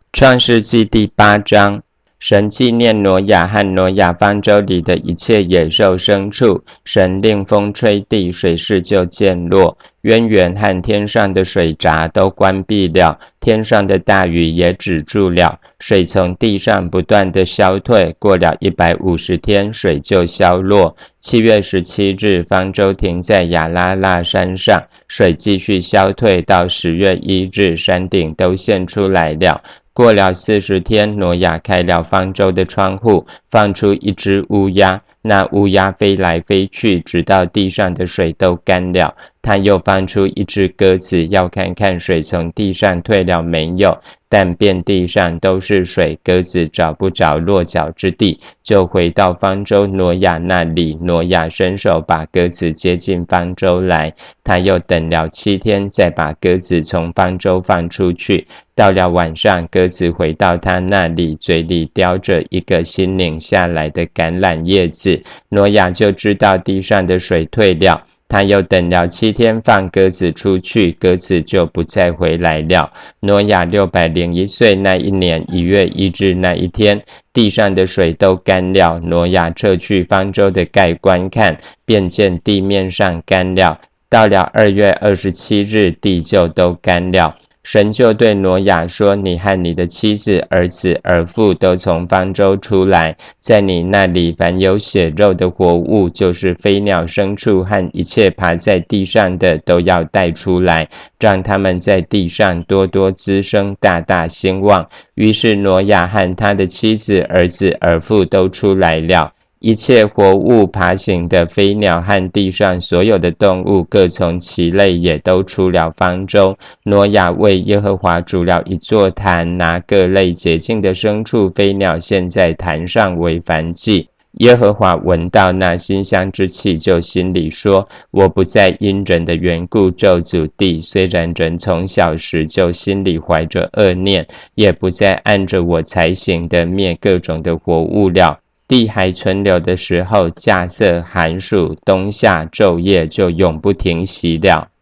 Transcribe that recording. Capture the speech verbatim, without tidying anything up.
创世纪第八章，神纪念挪亚和挪亚方舟里的一切野兽牲畜，神令风吹地，水势就渐落，渊源和天上的水闸都关闭了，天上的大雨也止住了，水从地上不断的消退，过了一百五十天，水就消落。七月十七日，方舟停在亚拉腊山上，水继续消退到十月一日，山顶都现出来了。过了四十天，挪亚开了方舟的窗户，放出一只乌鸦，那乌鸦飞来飞去，直到地上的水都干了。他又放出一只鸽子，要看看水从地上退了没有，但遍地上都是水，鸽子找不着落脚之地，就回到方舟挪亚那里。挪亚伸手把鸽子接进方舟来，他又等了七天，再把鸽子从方舟放出去。到了晚上，鸽子回到他那里，嘴里叼着一个新拧下来的橄榄叶子。挪亚就知道地上的水退了。他又等了七天，放鸽子出去，鸽子就不再回来了。挪亚六百零一岁那一年一月一日那一天，地上的水都干了。挪亚撤去方舟的盖观看，便见地面上干了。到了二月二十七日，地就都干了。神就对挪亚说，你和你的妻子、儿子、儿妇都从方舟出来，在你那里凡有血肉的活物，就是飞鸟、牲畜和一切爬在地上的，都要带出来，让他们在地上多多滋生，大大兴旺。于是挪亚和他的妻子、儿子、儿妇都出来了。一切活物、爬行的飞鸟和地上所有的动物，各从其类，也都出了方舟。挪亚为耶和华筑了一座坛，拿各类洁净的牲畜、飞鸟献在坛上为燔祭。耶和华闻到那馨香之气，就心里说，我不再因人的缘故咒诅地，虽然人从小时就心里怀着恶念，也不再按着我才行的灭各种的活物了。地还存留的时候，稼穑、寒暑、冬夏、昼夜就永不停息了。